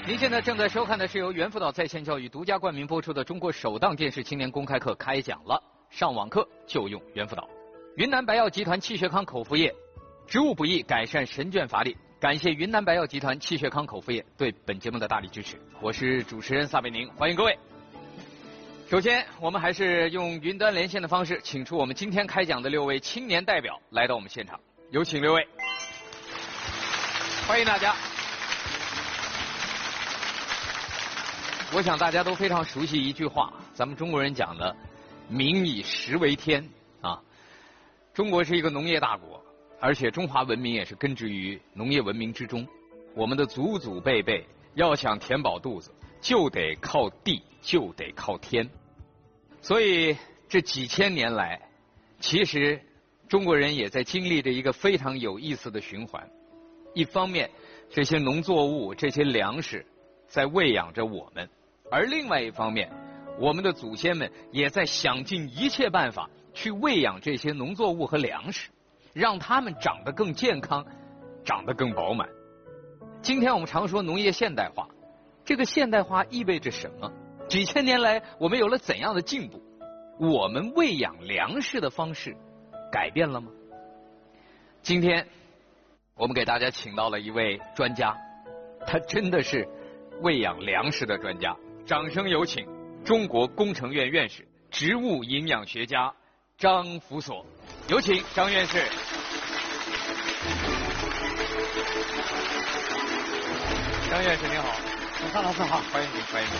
您现在正在收看的是由猿辅导在线教育独家冠名播出的中国首档电视青年公开课开讲了，上网课就用猿辅导。云南白药集团气血康口服液，植物补益改善神倦乏力。感谢云南白药集团气血康口服液对本节目的大力支持。我是主持人撒贝宁，欢迎各位。首先，我们还是用云端连线的方式，请出我们今天开讲的6位青年代表来到我们现场，有请6位，欢迎大家。我想大家都非常熟悉一句话，咱们中国人讲的“民以食为天”啊。中国是一个农业大国，而且中华文明也是根植于农业文明之中。我们的祖祖辈辈要想填饱肚子，就得靠地，就得靠天。所以这几千年来，其实中国人也在经历着一个非常有意思的循环。一方面，这些农作物、这些粮食在喂养着我们。而另外一方面，我们的祖先们也在想尽一切办法去喂养这些农作物和粮食，让它们长得更健康，长得更饱满。今天我们常说农业现代化，这个现代化意味着什么？几千年来我们有了怎样的进步？我们喂养粮食的方式改变了吗？今天我们给大家请到了一位专家，他真的是喂养粮食的专家。掌声有请中国工程院院士、植物营养学家张福锁，有请张院士。张院士您好。 张老师好， 欢迎您，欢迎您。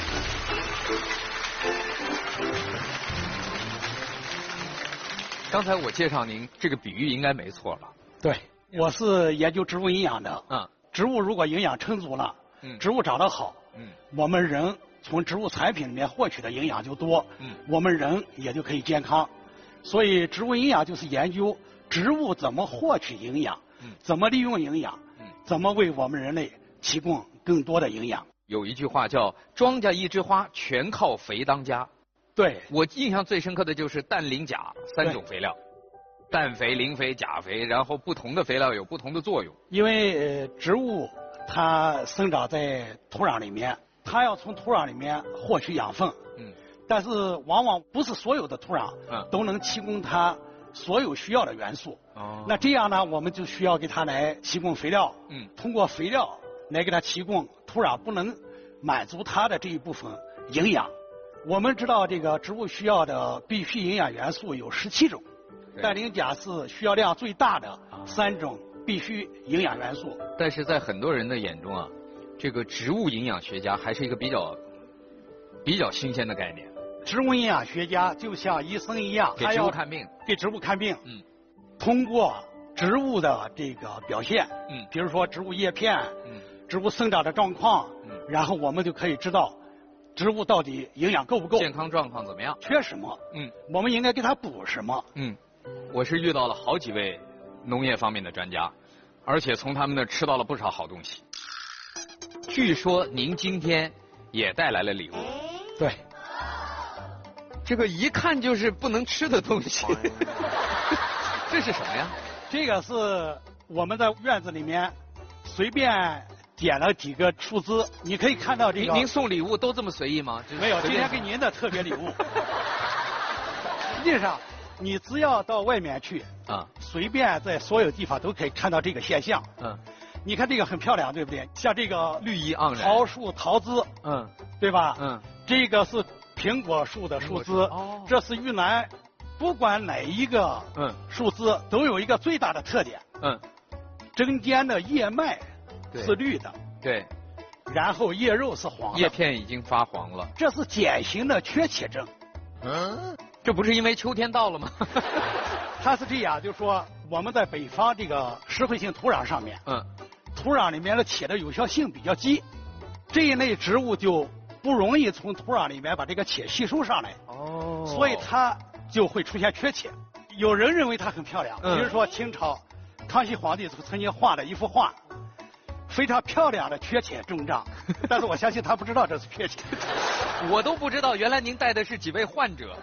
刚才我介绍您，这个比喻应该没错吧？ 对，我是研究植物营养的。植物如果营养充足了，植物长得好，我们人从植物产品里面获取的营养就多，我们人也就可以健康。所以植物营养就是研究植物怎么获取营养，怎么利用营养，怎么为我们人类提供更多的营养。 有一句话叫“庄稼一枝花，全靠肥当家”。 对， 我印象最深刻的就是氮、磷、钾3种肥料，氮肥、磷肥、钾肥，然后不同的肥料有不同的作用。 因为植物它生长在土壤里面，它要从土壤里面获取养分，但是往往不是所有的土壤都能提供它所有需要的元素。那这样呢，我们就需要给它来提供肥料，通过肥料来给它提供土壤不能满足它的这一部分营养。我们知道这个植物需要的必需营养元素有17种，氮、磷、钾是需要量最大的3种必需营养元素。 但是在很多人的眼中啊，这个植物营养学家还是一个比较新鲜的概念。 植物营养学家就像医生一样， 给植物看病， 给植物看病。通过植物的这个表现，比如说植物叶片，植物生长的状况，然后我们就可以知道植物到底营养够不够， 健康状况怎么样， 缺什么，我们应该给它补什么。 我是遇到了好几位农业方面的专家，而且从他们那儿吃到了不少好东西。据说您今天也带来了礼物。 对， 这个一看就是不能吃的东西。这是什么呀？ 这个是我们在院子里面随便点了几个树枝，你可以看到这个。 您送礼物都这么随意吗？ 没有，今天给您的特别礼物。实际上，你只要到外面去随便在所有地方都可以看到这个现象。你看这个很漂亮，对不对？像这个绿意盎然桃树桃枝，对吧？这个是苹果树的树枝，这是玉兰。不管哪一个树枝都有一个最大的特点，中间的叶脉是绿的， 对， 然后叶肉是黄的， 叶片已经发黄了， 这是典型的缺铁症。 这不是因为秋天到了吗？ 它是这样，就是说我们在北方这个石灰性土壤上面，土壤里面的铁的有效性比较低，这一类植物就不容易从土壤里面把这个铁吸收上来，所以它就会出现缺铁。有人认为它很漂亮，比如说清朝康熙皇帝曾经画的一幅画，非常漂亮的缺铁重杖，但是我相信他不知道这是缺铁。 我都不知道，原来您带的是几位患者。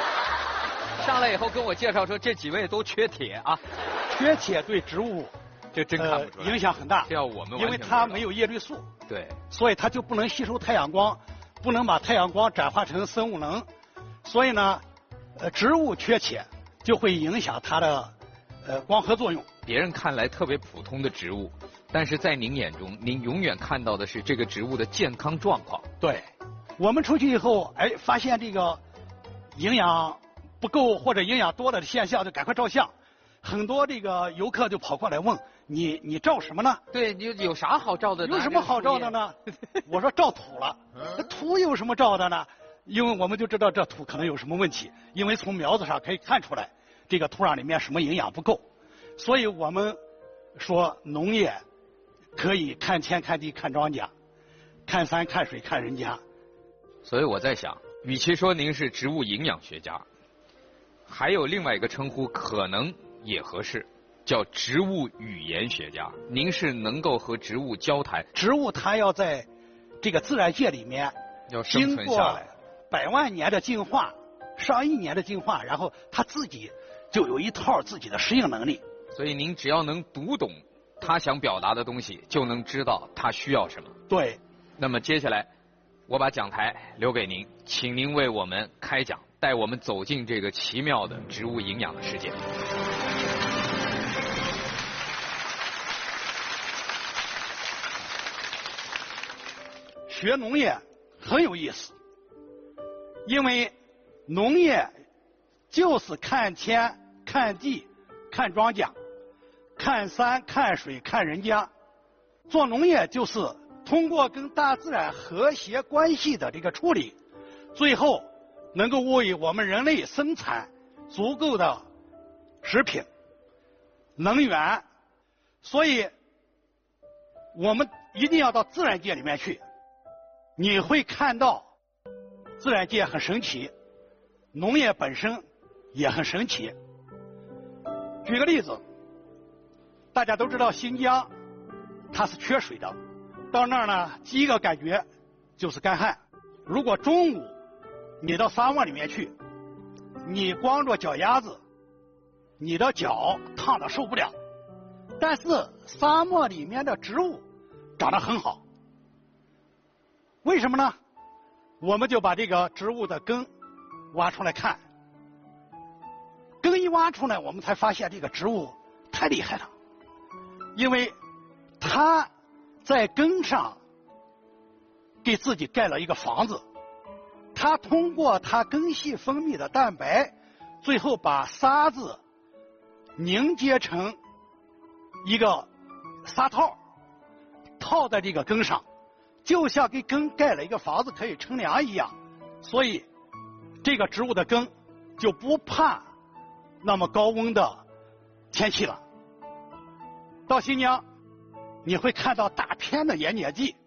上来以后跟我介绍说这几位都缺铁啊。 缺铁对植物这真看不出来， 影响很大。 这要我们因为它没有叶绿素， 对， 所以它就不能吸收太阳光，不能把太阳光转化成生物能，所以呢，植物缺铁就会影响它的光合作用。 别人看来特别普通的植物，但是在您眼中，您永远看到的是这个植物的健康状况。 对，我们出去以后，发现这个营养不够或者营养多的现象，就赶快照相。很多这个游客就跑过来问你照什么呢？ 对，你有啥好照的呢？ 有什么好照的呢？我说照土了。那土有什么照的呢？因为我们就知道这土可能有什么问题，因为从苗子上可以看出来这个土壤里面什么营养不够，所以我们说农业可以看天看地看庄稼，看山看水看人家。 所以我在想，与其说您是植物营养学家，还有另外一个称呼可能也合适，叫植物语言学家。您是能够和植物交谈。 植物它要在这个自然界里面要生存下来， 百万年的进化，上亿年的进化，然后它自己就有一套自己的适应能力。 所以您只要能读懂他想表达的东西，就能知道他需要什么。 对。 那么接下来，我把讲台留给您，请您为我们开讲，带我们走进这个奇妙的植物营养的世界。 学农业很有意思，因为农业就是看天、看地、看庄稼、看山、看水、看人家。做农业就是通过跟大自然和谐关系的这个处理，最后能够为我们人类生产足够的食品、能源。所以我们一定要到自然界里面去，你会看到自然界很神奇，农业本身也很神奇。举个例子，大家都知道新疆它是缺水的，到那儿呢，第一个感觉就是干旱。如果中午你到沙漠里面去，你光着脚丫子，你的脚烫得受不了。但是沙漠里面的植物长得很好，为什么呢？我们就把这个植物的根挖出来看，根一挖出来，我们才发现这个植物太厉害了，因为它在根上给自己盖了一个房子，它通过它根系分泌的蛋白，最后把沙子凝结成一个沙套，套在这个根上，就像给根盖了一个房子可以乘凉一样。所以这个植物的根就不怕那么高温的天气了。到新疆你会看到大片的盐碱地，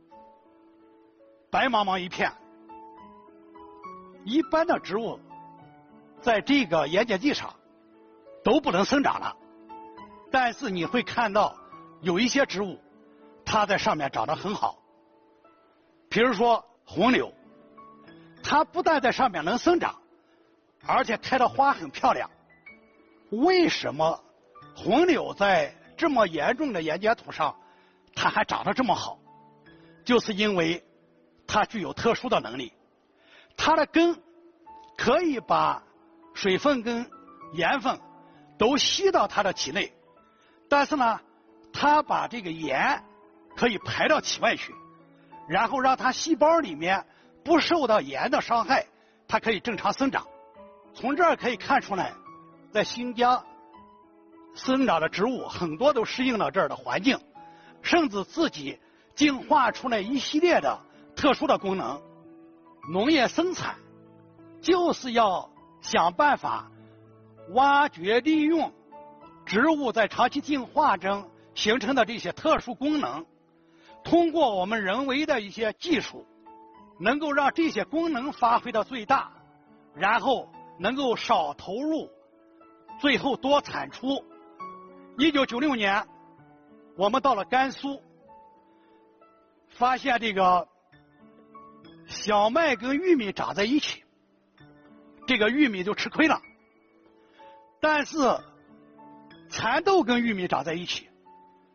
白茫茫一片，一般的植物在这个盐碱地上都不能生长了，但是你会看到有一些植物它在上面长得很好，比如说红柳，它不但在上面能生长，而且开的花很漂亮。为什么红柳在这么严重的盐碱土上它还长得这么好？就是因为它具有特殊的能力，它的根可以把水分跟盐分都吸到它的体内，但是呢，它把这个盐可以排到体外去，然后让它细胞里面不受到盐的伤害，它可以正常生长。从这儿可以看出来，在新疆生长的植物很多都适应了这儿的环境，甚至自己进化出来一系列的特殊的功能。农业生产就是要想办法挖掘利用植物在长期进化中形成的这些特殊功能，通过我们人为的一些技术，能够让这些功能发挥到最大，然后能够少投入，最后多产出。1996年我们到了甘肃，发现这个小麦跟玉米长在一起，这个玉米就吃亏了。但是蚕豆跟玉米长在一起，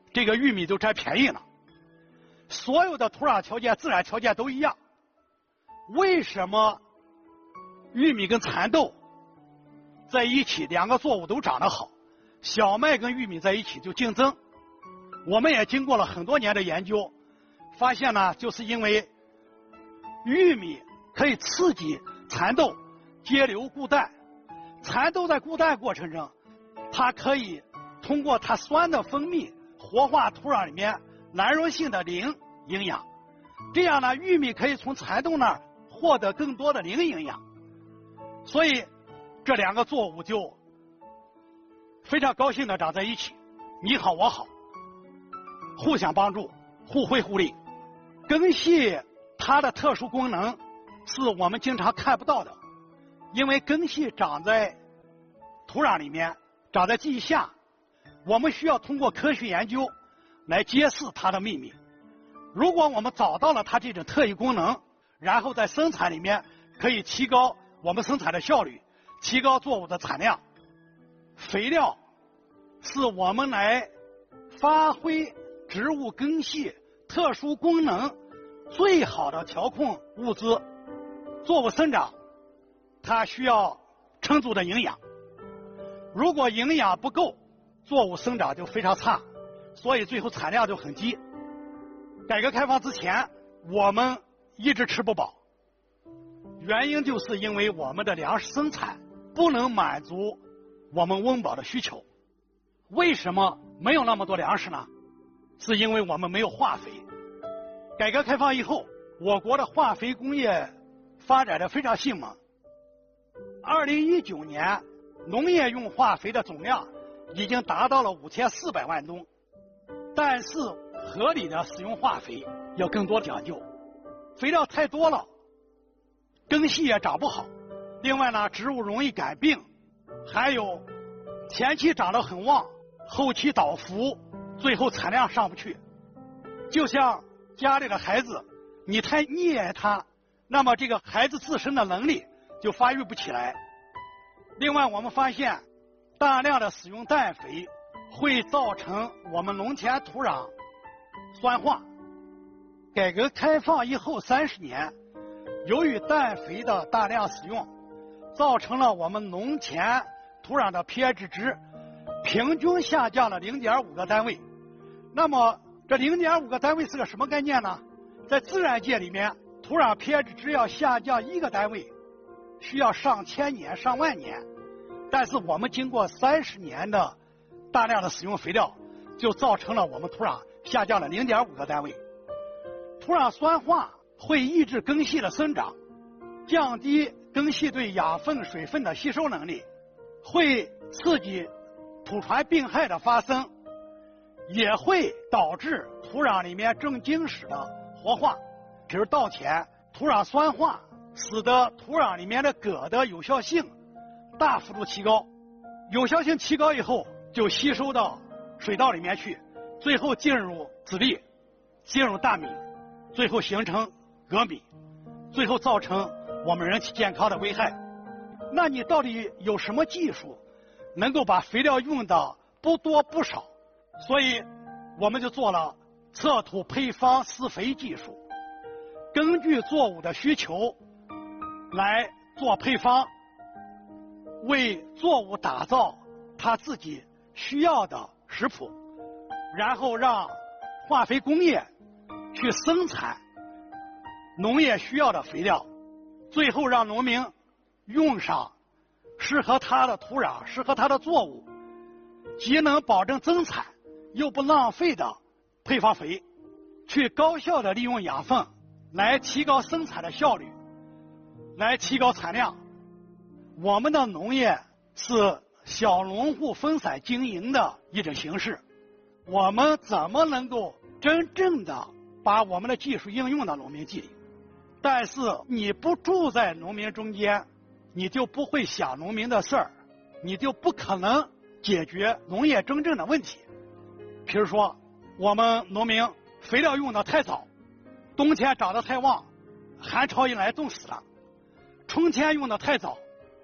这个玉米就占便宜了。所有的土壤条件、自然条件都一样，为什么玉米跟蚕豆在一起，两个作物都长得好，小麦跟玉米在一起就竞争？我们也经过了很多年的研究，发现呢，就是因为玉米可以刺激蚕豆结瘤固氮，蚕豆在固氮过程中，它可以通过它酸的分泌活化土壤里面难溶性的磷营养，这样呢，玉米可以从蚕豆那儿获得更多的磷营养，所以这两个作物就非常高兴的长在一起，你好我好，互相帮助，互惠互利。根系它的特殊功能是我们经常看不到的，因为根系长在土壤里面，长在地下，我们需要通过科学研究来揭示它的秘密。如果我们找到了它这种特异功能，然后在生产里面可以提高我们生产的效率，提高作物的产量。肥料是我们来发挥植物根系特殊功能最好的调控物资。作物生长它需要充足的营养，如果营养不够，作物生长就非常差，所以最后产量就很低。改革开放之前，我们一直吃不饱，原因就是因为我们的粮食生产不能满足我们温饱的需求。为什么没有那么多粮食呢？是因为我们没有化肥。改革开放以后，我国的化肥工业发展的非常迅猛。2019年，农业用化肥的总量已经达到了5400万吨，但是合理的使用化肥要更多讲究，肥料太多了，根系也长不好。另外呢，植物容易感病，还有前期长得很旺，后期倒伏，最后产量上不去。就像家里的孩子，你太溺爱他，那么这个孩子自身的能力就发育不起来。另外，我们发现大量的使用氮肥会造成我们农田土壤酸化。改革开放以后30年，由于氮肥的大量使用，造成了我们农田土壤的 pH 值平均下降了0.5个单位。那么这0.5个单位是个什么概念呢？在自然界里面，土壤 pH 值要下降1个单位需要上千年上万年，但是我们经过30年的大量的使用肥料，就造成了我们土壤下降了0.5个单位。土壤酸化会抑制根系的生长，降低根系对养分水分的吸收能力，会刺激土传病害的发生，也会导致土壤里面重金属的活化。比如稻田土壤酸化，使得土壤里面的铬的有效性大幅度提高，有效性提高以后就吸收到水稻里面去，最后进入籽粒，进入大米，最后形成秆米，最后造成我们人体健康的危害。那你到底有什么技术能够把肥料用的不多不少？所以我们就做了测土配方施肥技术，根据作物的需求来做配方，为作物打造它自己需要的食谱，然后让化肥工业去生产农业需要的肥料，最后让农民用上适合他的土壤、适合他的作物，既能保证增产又不浪费的配方肥，去高效的利用养分来提高生产的效率，来提高产量。我们的农业是小农户分散经营的一种形式，我们怎么能够真正的把我们的技术应用到农民地里？但是你不住在农民中间，你就不会想农民的事儿，你就不可能解决农业真正的问题。比如说，我们农民肥料用的太早，冬天长得太旺，寒潮一来冻死了；春天用的太早，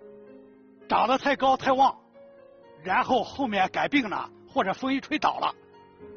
长得太高太旺，然后后面改病了，或者风一吹倒了。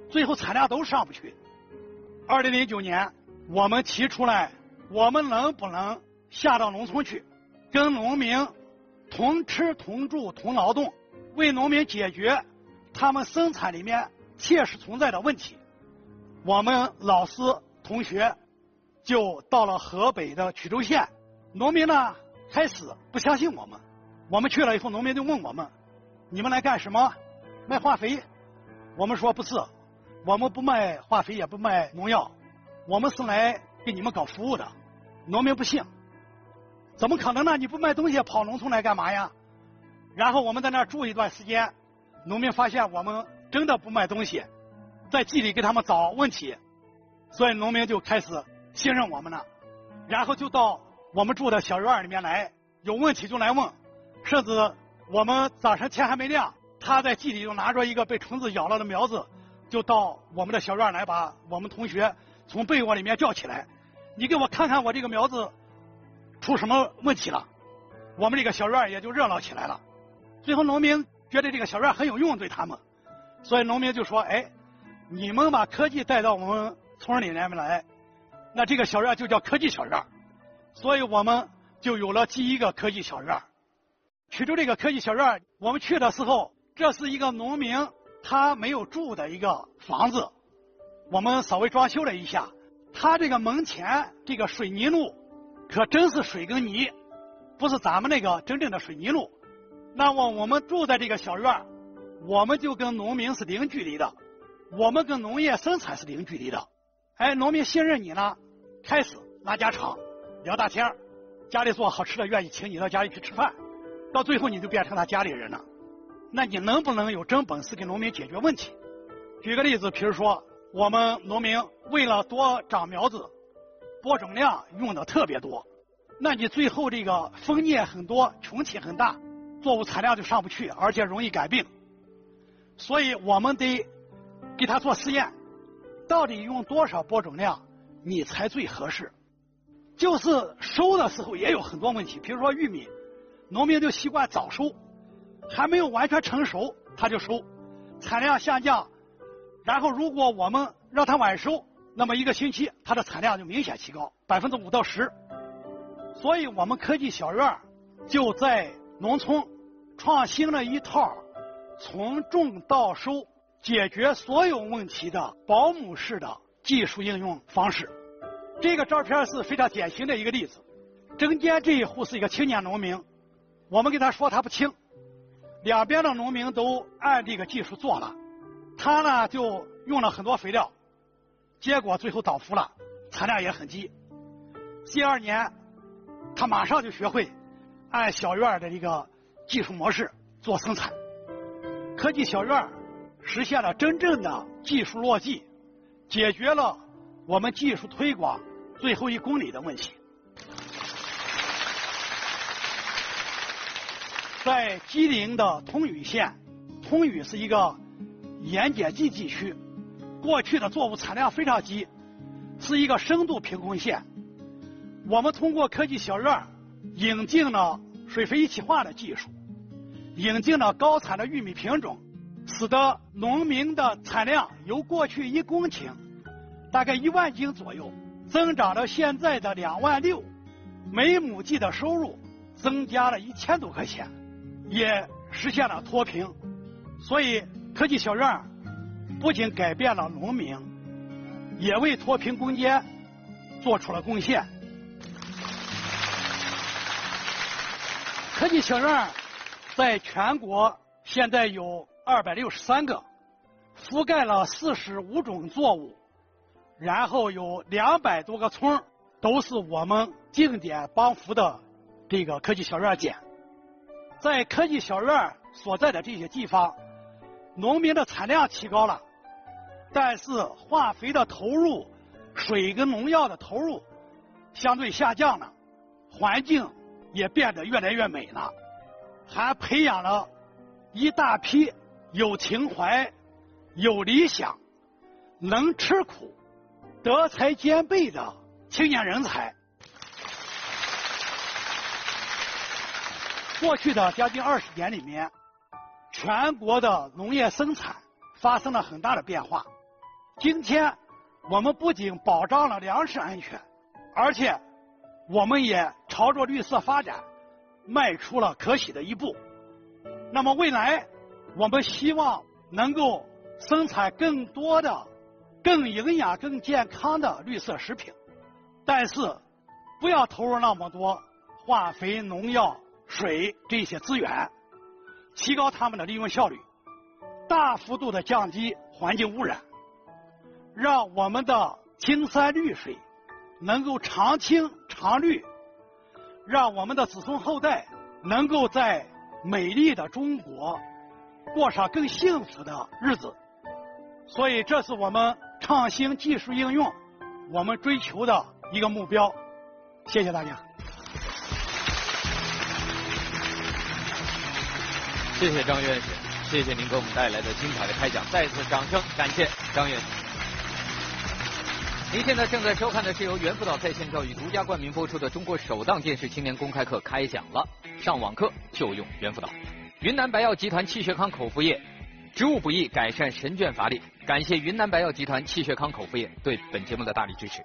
最后产量都上不去。2009年，我们提出来，我们能不能下到农村去，跟农民同吃同住同劳动，为农民解决他们生产里面切实存在的问题。我们老师同学就到了河北的曲周县，农民呢开始不相信我们，我们去了以后，农民就问我们，你们来干什么？卖化肥？我们说不是，我们不卖化肥也不卖农药，我们是来给你们搞服务的。农民不信，怎么可能呢？你不卖东西跑农村来干嘛呀？然后我们在那儿住一段时间，农民发现我们真的不卖东西，在地里给他们找问题，所以农民就开始信任我们了，然后就到我们住的小院里面来，有问题就来问，甚至我们早晨天还没亮，他在地里就拿着一个被虫子咬了的苗子，就到我们的小院来，把我们同学从被窝里面叫起来，你给我看看我这个苗子出什么问题了。我们这个小院也就热闹起来了。最后农民觉得这个小院很有用，对他们，所以农民就说，哎，你们把科技带到我们村里面来，那这个小院就叫科技小院。所以我们就有了第一个科技小院。曲周这个科技小院，我们去的时候，这是一个农民他没有住的一个房子，我们稍微装修了一下，他这个门前这个水泥路可真是水跟泥，不是咱们那个真正的水泥路。那么我们住在这个小院，我们就跟农民是零距离的，我们跟农业生产是零距离的。哎，农民信任你呢，开始拉家常聊大天，家里做好吃的愿意请你到家里去吃饭，到最后你就变成他家里人了。那你能不能有真本事给农民解决问题？举个例子，比如说我们农民为了多长苗子，播种量用的特别多，那你最后这个分蘖很多，群体很大，作物产量就上不去，而且容易改病。所以我们得给他做实验，到底用多少播种量你才最合适。就是收的时候也有很多问题，比如说玉米，农民就习惯早收，还没有完全成熟他就收，产量下降。然后如果我们让他晚收，那么1个星期它的产量就明显提高5%到10%。所以我们科技小院就在农村创新了一套从种到收解决所有问题的保姆式的技术应用方式。这个照片是非常典型的一个例子。中间这一户是一个青年农民，我们跟他说他不听，两边的农民都按这个技术做了，他呢就用了很多肥料，结果最后倒伏了，产量也很低。第2年他马上就学会按小院的这个技术模式做生产。科技小院实现了真正的技术落地，解决了我们技术推广最后1公里的问题。在吉林的通宇县，通宇是一个盐碱地地区，过去的作物产量非常低，是一个深度贫困县。我们通过科技小院引进了水肥一体化的技术，引进了高产的玉米品种，使得农民的产量由过去1公顷大概1万斤左右，增长到现在的2万6，每亩地的收入增加了1000多块钱，也实现了脱贫。所以科技小院不仅改变了农民，也为脱贫攻坚做出了贡献。科技小院在全国现在有263个，覆盖了45种作物，然后有200多个村都是我们定点帮扶的这个科技小院点。在科技小院所在的这些地方，农民的产量提高了，但是化肥的投入、水跟农药的投入相对下降了，环境也变得越来越美了，还培养了一大批有情怀、有理想、能吃苦、德才兼备的青年人才。过去的将近20年里面，全国的农业生产发生了很大的变化。 今天我们不仅保障了粮食安全，而且我们也朝着绿色发展迈出了可喜的一步。那么未来我们希望能够生产更多的更营养更健康的绿色食品，但是不要投入那么多化肥农药水这些资源，提高它们的利用效率，大幅度的降低环境污染，让我们的青山绿水能够长青长绿，让我们的子孙后代能够在美丽的中国过上更幸福的日子。所以这是我们创新技术应用我们追求的一个目标。谢谢大家。 谢谢张院士，谢谢您给我们带来的精彩的开讲，再次掌声感谢张院士。您现在正在收看的是由猿辅导在线教育独家冠名播出的中国首档电视青年公开课开讲了，上网课就用猿辅导。云南白药集团气血康口服液，植物补益改善神倦乏力。感谢云南白药集团气血康口服液对本节目的大力支持。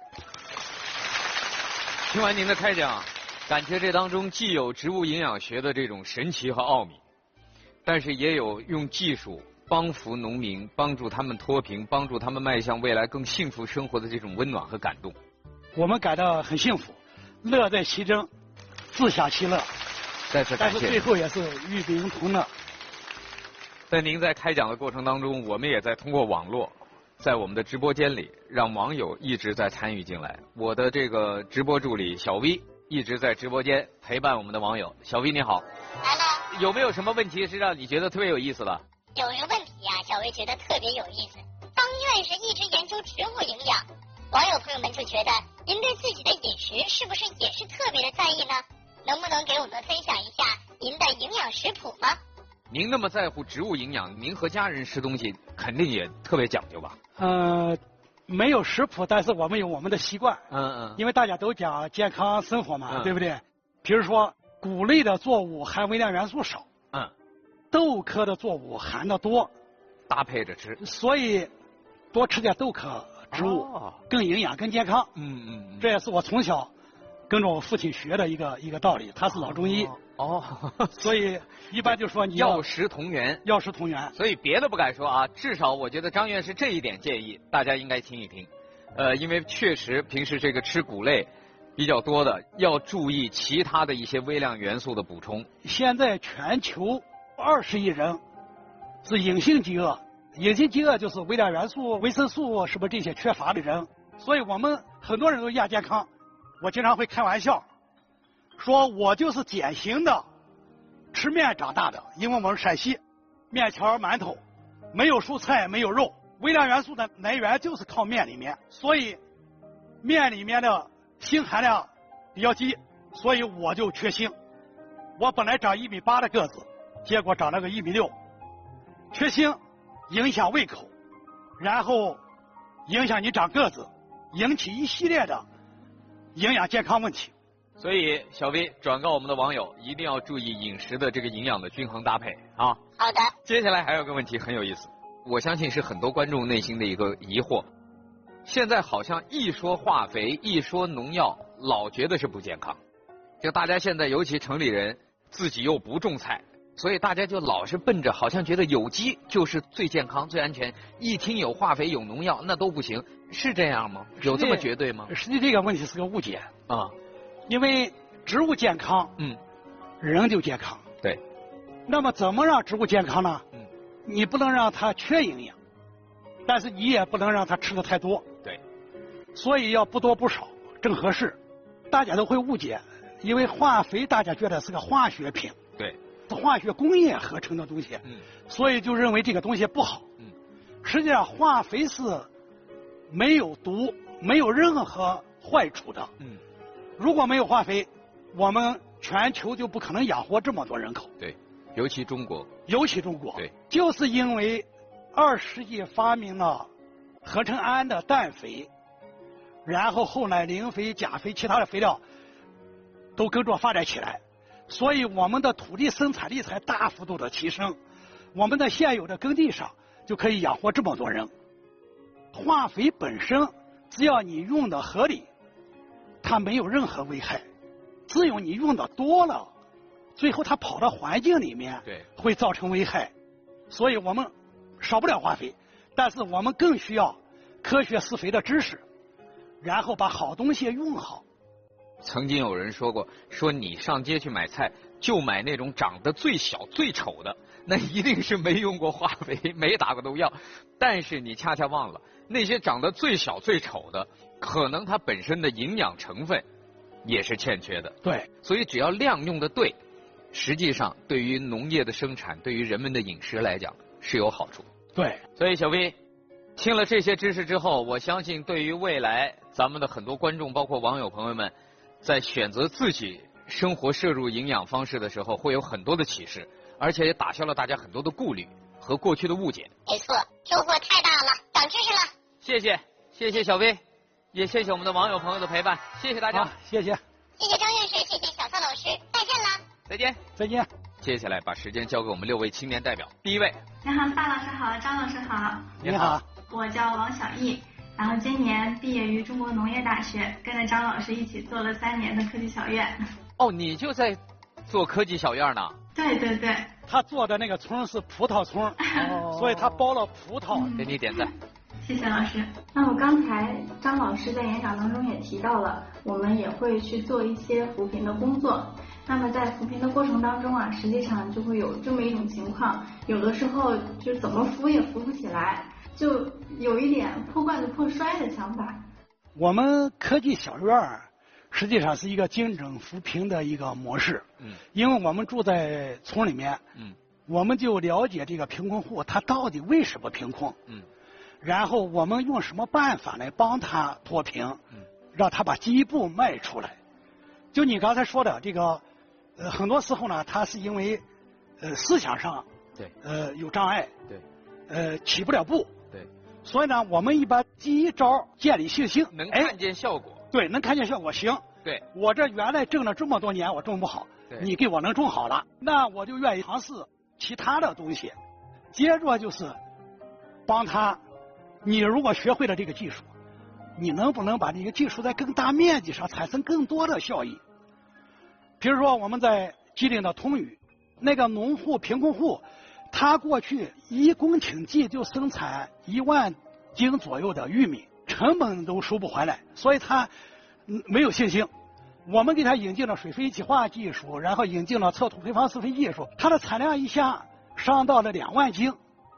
听完您的开讲，感觉这当中既有植物营养学的这种神奇和奥秘，但是也有用技术帮扶农民，帮助他们脱贫，帮助他们迈向未来更幸福生活的这种温暖和感动。 我们感到很幸福，乐在其中，自享其乐。 再次感谢。 但是最后也是与民同乐。 在您在开讲的过程当中，我们也在通过网络，在我们的直播间里，让网友一直在参与进来。我的这个直播助理小 V 一直在直播间陪伴我们的网友。小 V 你好。 来了。 有没有什么问题是让你觉得特别有意思的？ 有一个问题啊，小薇觉得特别有意思。当院士一直研究植物营养，网友朋友们就觉得您对自己的饮食是不是也是特别的在意呢？能不能给我们分享一下您的营养食谱吗？ 您那么在乎植物营养，您和家人吃东西肯定也特别讲究吧？ 没有食谱，但是我们有我们的习惯。因为大家都讲健康生活嘛，对不对？比如说谷类的作物含微量元素少，豆科的作物含的多， 搭配着吃， 所以多吃点豆科植物，更营养更健康。这也是我从小跟着我父亲学的一个道理，他是老中医。所以一般就说你药食同源， 药食同源。 所以别的不敢说啊，至少我觉得张院士这一点建议大家应该听一听。因为确实平时这个吃谷类比较多的，要注意其他的一些微量元素的补充。 现在全球20亿人是隐性饥饿，隐性饥饿就是微量元素、维生素是不是这些缺乏的人，所以我们很多人都亚健康。我经常会开玩笑说，我就是典型的吃面长大的，因为我们是陕西，面条馒头没有蔬菜没有肉，微量元素的来源就是靠面里面，所以面里面的锌含量比较低，所以我就缺锌。我本来长1.8米的个子，结果长了个1.6米，缺锌影响胃口，然后影响你长个子，引起一系列的营养健康问题。 所以小 V 转告我们的网友，一定要注意饮食的这个营养的均衡搭配啊。 好的。 接下来还有个问题很有意思，我相信是很多观众内心的一个疑惑。现在好像一说化肥，一说农药，老觉得是不健康。就大家现在尤其城里人自己又不种菜，所以大家就老是奔着好像觉得有机就是最健康最安全，一听有化肥有农药那都不行，是这样吗？有这么绝对吗？ 实际这个问题是个误解啊，因为植物健康，人就健康。 对。 那么怎么让植物健康呢？你不能让它缺营养，但是你也不能让它吃的太多。 对。 所以要不多不少，正合适。大家都会误解，因为化肥大家觉得是个化学品， 对， 化学工业合成的东西，所以就认为这个东西不好。实际上化肥是没有毒，没有任何坏处的。如果没有化肥，我们全球就不可能养活这么多人口。 对，尤其中国。 对，就是因为20世纪发明了合成氨的氮肥，然后后来磷肥、钾肥、其他的肥料都跟着发展起来，所以我们的土地生产力才大幅度的提升。我们在现有的耕地上就可以养活这么多人。 化肥本身只要你用的合理，它没有任何危害。只有你用的多了，最后它跑到环境里面， 对， 会造成危害。所以我们少不了化肥，但是我们更需要科学施肥的知识，然后把好东西用好。 曾经有人说过，说你上街去买菜，就买那种长得最小最丑的，那一定是没用过化肥，没打过农药。但是你恰恰忘了，那些长得最小最丑的，可能它本身的营养成分也是欠缺的。 对， 所以只要量用的对，实际上对于农业的生产，对于人们的饮食来讲是有好处。 对， 所以小薇听了这些知识之后，我相信对于未来咱们的很多观众，包括网友朋友们，在选择自己生活摄入营养方式的时候，会有很多的启示，而且也打消了大家很多的顾虑和过去的误解。 没错，收获太大了，长知识了。 谢谢小薇，也谢谢我们的网友朋友的陪伴，谢谢大家。 谢谢。 谢谢张院士，谢谢小蔡老师，再见了。 再见。 再见。 接下来把时间交给我们6位青年代表。第一位， 你好，大老师好，张老师好。 你好， 我叫王小艺，然后今年毕业于中国农业大学，跟着张老师一起做了3年的科技小院。 哦，你就在做科技小院呢？ 对对对。 他做的那个村是葡萄村，所以他包了葡萄。 给你点赞。 谢谢老师。那么刚才张老师在演讲当中也提到了，我们也会去做一些扶贫的工作。那么在扶贫的过程当中啊，实际上就会有这么一种情况，有的时候就怎么扶也扶不起来，就有一点破罐子破摔的想法。 我们科技小院实际上是一个精准扶贫的一个模式。因为我们住在村里面，我们就了解这个贫困户他到底为什么贫困，然后我们用什么办法来帮他脱贫，让他把第一步迈出来。就你刚才说的这个，很多时候呢，他是因为思想上对有障碍， 对起不了步， 对， 所以呢，我们一般第一招建立信心， 能看见效果， 对，能看见效果，行， 对，我这原来种了这么多年我种不好，你给我能种好了，那我就愿意尝试其他的东西。接着就是帮他，你如果学会了这个技术，你能不能把这个技术在更大面积上产生更多的效益？比如说我们在吉林的通宇，那个农户贫困户，他过去1公顷地就生产1万斤左右的玉米，成本都收不回来，所以他没有信心。我们给他引进了水肥一体化技术，然后引进了测土配方施肥技术，他的产量一下上到了2万斤，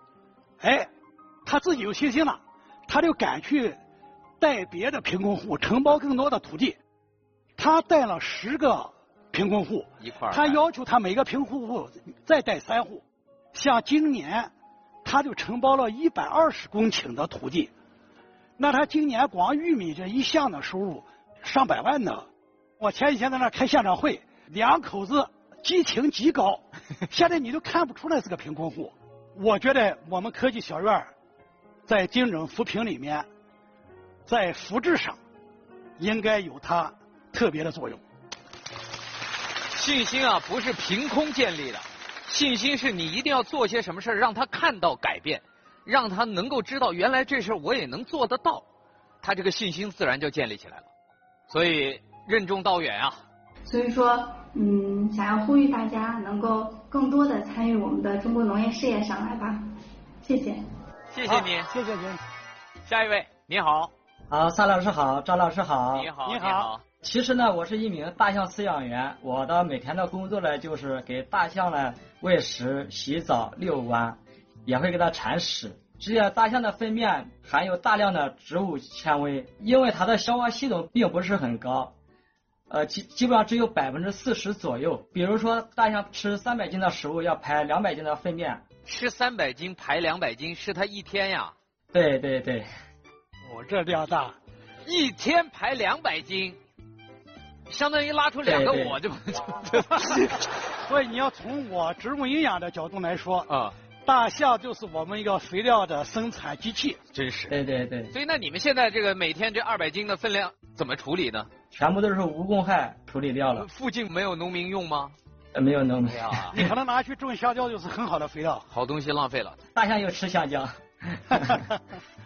他自己有信心了，他就敢去带别的贫困户承包更多的土地。他带了10个贫困户一块，他要求他每个贫困户再带3户。像今年他就承包了120公顷的土地，那他今年光玉米这一项的收入上百万呢。我前几天在那开现场会，2口子激情极高，现在你都看不出来是个贫困户。我觉得我们科技小院在精准扶贫里面，在扶植上应该有它特别的作用。 信心啊，不是凭空建立的，信心是你一定要做些什么事儿，让他看到改变，让他能够知道原来这事我也能做得到，他这个信心自然就建立起来了。所以任重道远啊。 所以说，想要呼吁大家能够更多的参与我们的中国农业事业上来吧。谢谢。 谢谢你， 谢谢您。 下一位，你好。 好，沙老师好，张老师好。 你好， 你好。 其实呢，我是一名大象饲养员，我的每天的工作呢，就是给大象呢喂食、洗澡、遛弯，也会给它铲屎。这些大象的粪便含有大量的植物纤维，因为它的消化系统并不是很高，基本上只有40%左右。比如说，大象吃300斤的食物要排200斤的粪便。 吃300斤排200斤是它一天呀？ 对对对。 我这量大， 一天排200斤，相当于拉出2个我就。 所以你要从我植物营养的角度来说啊。大象就是我们一个肥料的生产机器， 真是。 对对对。 所以那你们现在这个每天这200斤的分量怎么处理呢？ 全部都是无公害处理掉了。 附近没有农民用吗？ 没有农民。 你可能拿去种香蕉就是很好的肥料。 好东西浪费了。 大象又吃香蕉。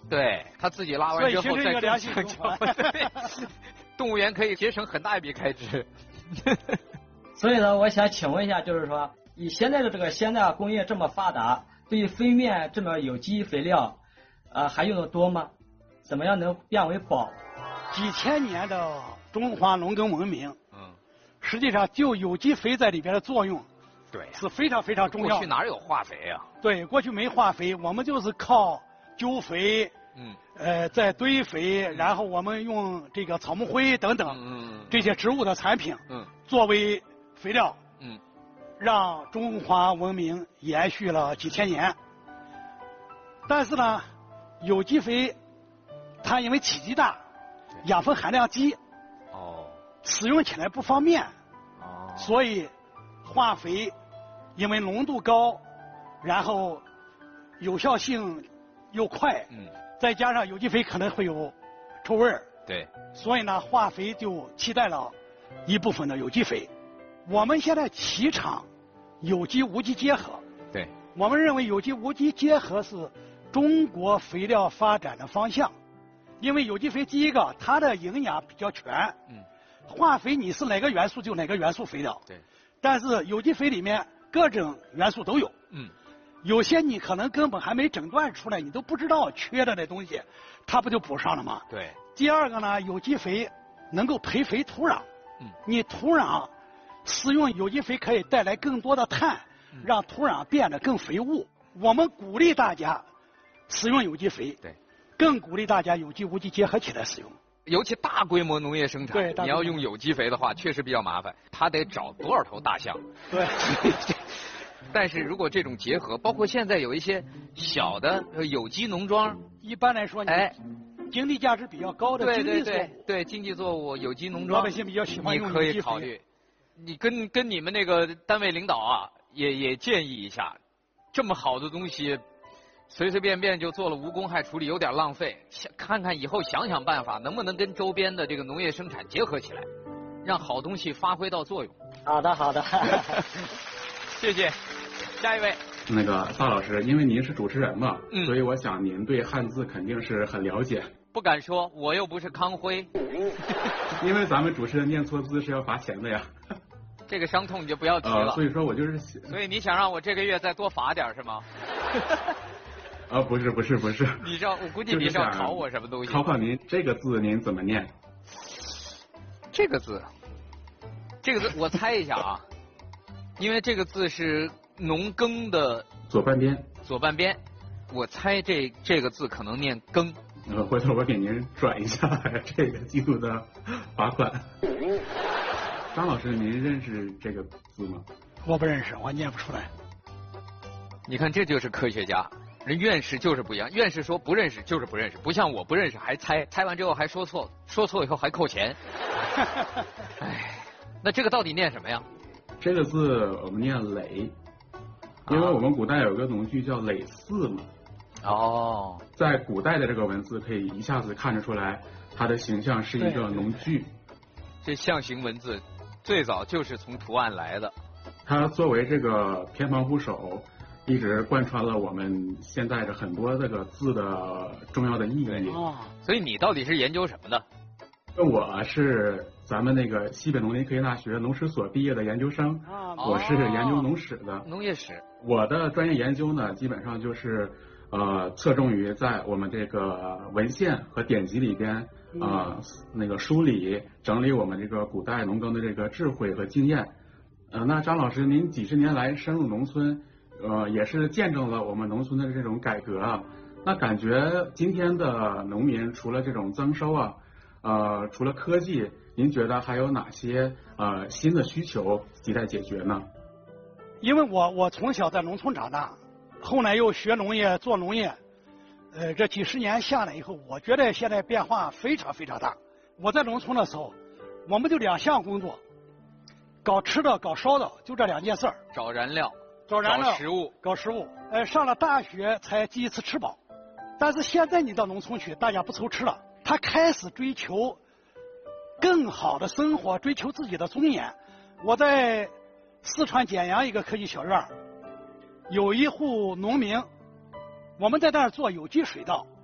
对他自己拉完之后再种良性循环。 动物园可以节省很大一笔开支。 所以呢，我想请问一下，就是说，以现在的这个现代工业这么发达，对于飞面这么有机肥料，还用的多吗？怎么样能变为宝？ 几千年的中华农耕文明，实际上就有机肥在里边的作用， 对， 是非常非常重要。 过去哪有化肥啊？ 对，过去没化肥，我们就是靠揪肥，再堆肥，然后我们用这个草木灰等等，这些植物的产品，作为肥料，让中华文明延续了几千年。但是呢，有机肥它因为体积大，养分含量低，使用起来不方便，所以化肥因为浓度高，然后有效性又快，再加上有机肥可能会有臭味儿， 对， 所以呢，化肥就替代了一部分的有机肥。我们现在提倡有机无机结合， 对， 我们认为有机无机结合是中国肥料发展的方向。因为有机肥第一个它的营养比较全，化肥你是哪个元素就哪个元素肥料， 对， 但是有机肥里面各种元素都有，有些你可能根本还没诊断出来，你都不知道缺的那东西，它不就补上了吗？ 对。 第二个呢，有机肥能够培肥土壤，你土壤使用有机肥可以带来更多的碳，让土壤变得更肥沃。我们鼓励大家使用有机肥， 对， 更鼓励大家有机无机结合起来使用。 尤其大规模农业生产， 对， 你要用有机肥的话，确实比较麻烦，他得找多少头大象？ 对。 但是如果这种结合，包括现在有一些小的有机农庄， 一般来说，经济价值比较高的经济作物， 对经济作物有机农庄， 老百姓比较喜欢用你可以考虑。你跟你们那个单位领导啊，也建议一下，这么好的东西，随随便便就做了无公害处理，有点浪费。看看以后想想办法，能不能跟周边的这个农业生产结合起来，让好东西发挥到作用。 好的，好的。 谢谢。下一位。 那个大老师，因为您是主持人嘛，所以我想您对汉字肯定是很了解。 不敢说，我又不是康辉。 因为咱们主持人念错字是要罚钱的呀。 这个伤痛你就不要提了。 所以说我就是。 所以你想让我这个月再多罚点是吗？ 不是。 你知道，我估计你是要考我什么东西？ 考考您这个字您怎么念？ 这个字我猜一下啊，因为这个字是农耕的左半边， 我猜这个字可能念耕。 回头我给您转一下这个季度的罚款。张老师，您认识这个字吗？ 我不认识，我念不出来。 你看，这就是科学家，人院士就是不一样。院士说不认识就是不认识，不像我不认识还猜，猜完之后还说错，说错以后还扣钱。哎，那这个到底念什么呀？ 这个字我们念耒，因为我们古代有个农具叫耒耜嘛。在古代的这个文字可以一下子看得出来，它的形象是一个农具。 这象形文字最早就是从图案来的。 它作为这个偏旁部首，一直贯穿了我们现在的很多这个字的重要的意义。 所以你到底是研究什么的？ 我是咱们那个西北农林科技大学农史所毕业的研究生，我是研究农史的。 农业史。我的专业研究呢，基本上就是侧重于在我们这个文献和典籍里边那个梳理整理我们这个古代农耕的这个智慧和经验。那张老师，您几十年来深入农村，也是见证了我们农村的这种改革啊。那感觉今天的农民除了这种增收啊，除了科技，您觉得还有哪些新的需求亟待解决呢？ 因为我从小在农村长大，后来又学农业做农业，这几十年下来以后，我觉得现在变化非常非常大。我在农村的时候，我们就2项工作，搞吃的搞烧的，就这2件事儿。 找燃料， 搞食物。 上了大学才第一次吃饱。但是现在你到农村去，大家不愁吃了，他开始追求更好的生活，追求自己的尊严。我在四川简阳一个科技小院，有一户农民，我们在那儿做有机水稻，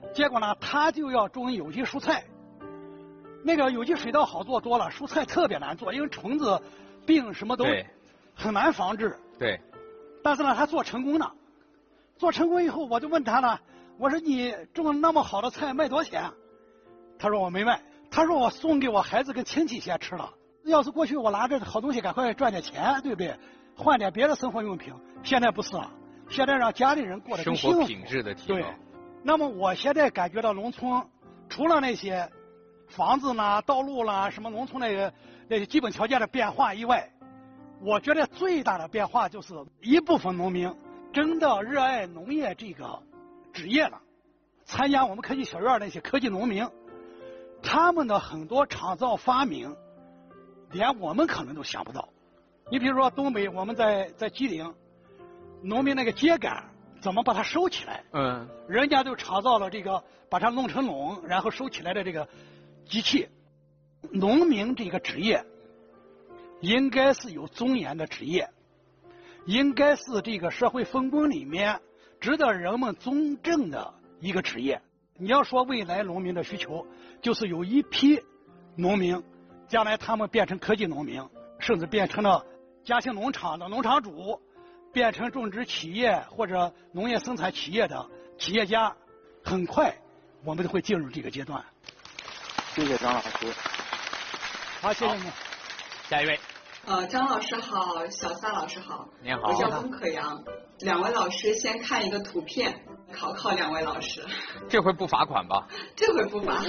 结果呢，他就要种有机蔬菜。那个有机水稻好做多了，蔬菜特别难做，因为虫子、病什么都很难防治。 对。 但是呢，他做成功了。做成功以后，我就问他了，我说你种那么好的菜卖多少钱？他说我没卖，他说我送给我孩子跟亲戚先吃了。要是过去我拿这好东西赶快赚点钱，对不对？换点别的生活用品。现在不是了，现在让家里人过得更幸福， 生活品质的提高。 对。那么我现在感觉到农村除了那些房子啦、道路啦、什么农村那些基本条件的变化以外，我觉得最大的变化就是一部分农民真的热爱农业这个职业了。参加我们科技小院那些科技农民，他们的很多创造发明，连我们可能都想不到。你比如说东北，我们在吉林，农民那个秸秆怎么把它收起来？人家就创造了这个把它弄成垄，然后收起来的这个机器。农民这个职业应该是有尊严的职业，应该是这个社会分工里面值得人们尊重的一个职业。你要说未来农民的需求，就是有一批农民将来他们变成科技农民，甚至变成了家庭农场的农场主，变成种植企业或者农业生产企业的企业家，很快我们就会进入这个阶段。 谢谢张老师。 好，谢谢你。 下一位。 张老师好，小撒老师好。 您好。 我叫龚可阳。两位老师先看一个图片，考两位老师。 这回不罚款吧？ 这回不罚。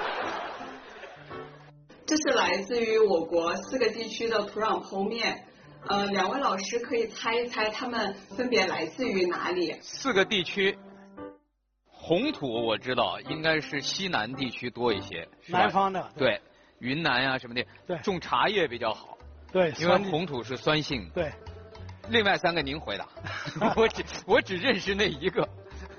这是来自于我国4个地区的土壤剖面。两位老师可以猜一猜，他们分别来自于哪里 ？4个地区，红土我知道应该是西南地区多一些， 南方的。 对，云南呀什么的， 对， 种茶叶比较好。 对， 因为红土是酸性。 对。 另外3个您回答，我只认识那一个。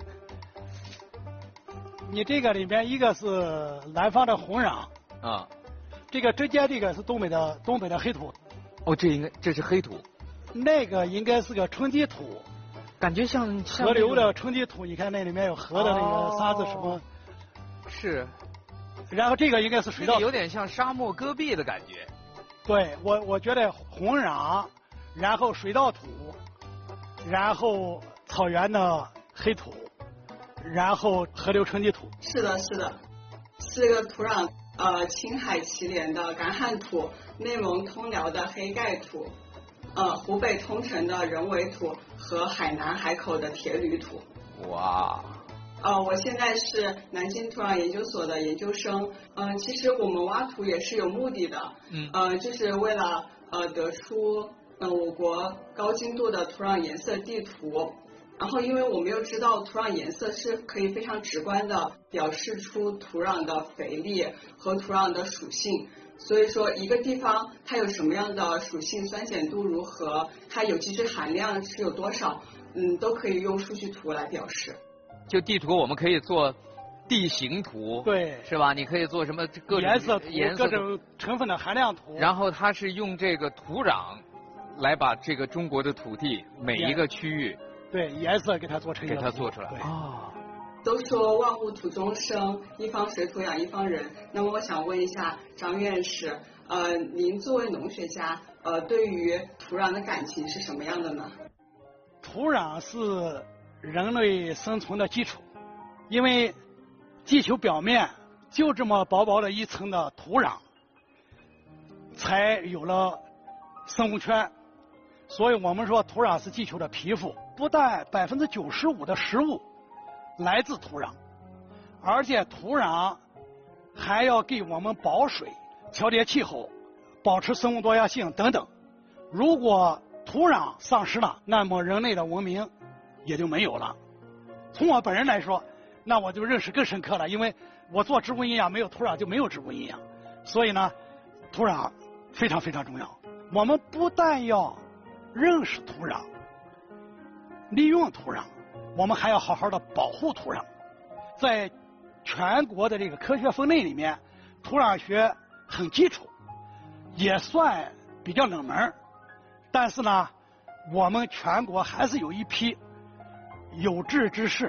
你这个里面一个是南方的红壤啊， 这个浙江这个是东北的黑土。 哦，这是黑土。 那个应该是个春地土， 感觉像河流的春地土。你看那里面有河的那个沙子什么。 是。 然后这个应该是水稻土， 有点像沙漠戈壁的感觉。 对，我觉得红壤，然后水稻土，然后草原的黑土，然后河流春地土。 是的，是的，4个土壤，青海祁连的干旱土，内蒙通辽的黑盖土，湖北通城的人为土和海南海口的铁铝土。 哇！ 我现在是南京土壤研究所的研究生。其实我们挖土也是有目的的。就是为了得出我国高精度的土壤颜色地图。然后因为我们又知道土壤颜色是可以非常直观的表示出土壤的肥力和土壤的属性。所以说一个地方它有什么样的属性，酸碱度如何，它有机质含量是有多少，都可以用数据图来表示。 就地图我们可以做地形图， 对， 是吧？你可以做什么各种颜色图、各种成分的含量图。 然后它是用这个土壤来把这个中国的土地每一个区域， 对，颜色给它做成， 给它做出来。 都说万物土中生，一方水土养一方人。那么我想问一下张院士，您作为农学家，对于土壤的感情是什么样的呢？ 土壤是人类生存的基础，因为地球表面就这么薄薄的一层的土壤，才有了生物圈。所以我们说土壤是地球的皮肤，不但95%的食物来自土壤，而且土壤还要给我们保水、调节气候、保持生物多样性等等。如果土壤丧失了，那么人类的文明也就没有了。从我本人来说，那我就认识更深刻了，因为我做植物营养，没有土壤就没有植物营养。所以呢，土壤非常非常重要。我们不但要认识土壤、利用土壤，我们还要好好的保护土壤。在全国的这个科学分类里面，土壤学很基础，也算比较冷门。但是呢，我们全国还是有一批有志之士、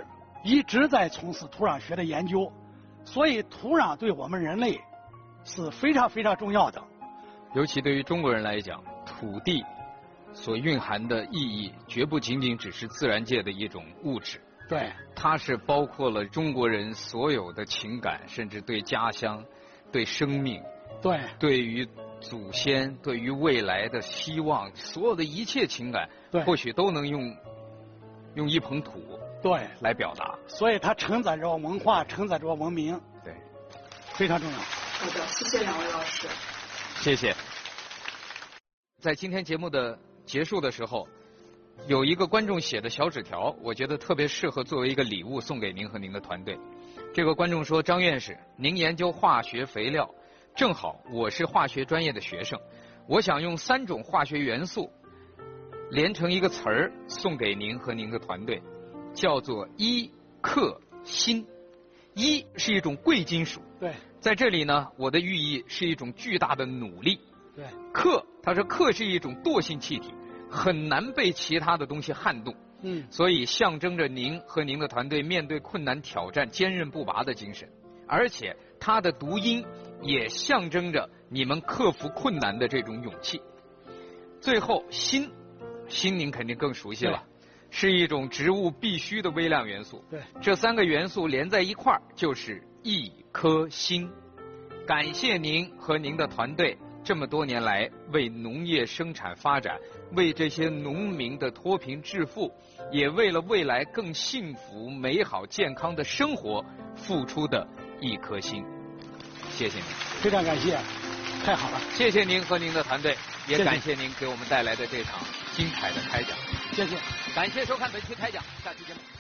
一直在从事土壤学的研究，所以土壤对我们人类是非常非常重要的。 尤其对于中国人来讲，土地所蕴含的意义绝不仅仅只是自然界的一种物质， 对， 它是包括了中国人所有的情感，甚至对家乡、对生命、对于祖先、对于未来的希望，所有的一切情感，或许都能用一捧土来表达。 所以它承载着文化，承载着文明， 对， 非常重要。 好的，谢谢两位老师。 谢谢。在今天节目的结束的时候，有一个观众写的小纸条，我觉得特别适合作为一个礼物送给您和您的团队。这个观众说：张院士，您研究化学肥料，正好我是化学专业的学生，我想用3种化学元素连成一个词儿送给您和您的团队，叫做一克锌。一是一种贵金属， 对， 在这里呢，我的寓意是一种巨大的努力。 对， 克，他说克是一种惰性气体，很难被其他的东西撼动。所以象征着您和您的团队面对困难挑战坚韧不拔的精神，而且它的读音也象征着你们克服困难的这种勇气。最后锌您肯定更熟悉了，是一种植物必需的微量元素。 对， 这3个元素连在一块儿就是1颗锌。感谢您和您的团队这么多年来为农业生产发展，为这些农民的脱贫致富，也为了未来更幸福、美好、健康的生活付出的1颗锌。谢谢您， 非常感谢，太好了。 谢谢您和您的团队，也感谢您给我们带来的这场精彩的开讲。 谢谢， 感谢收看本期开讲，下期节目。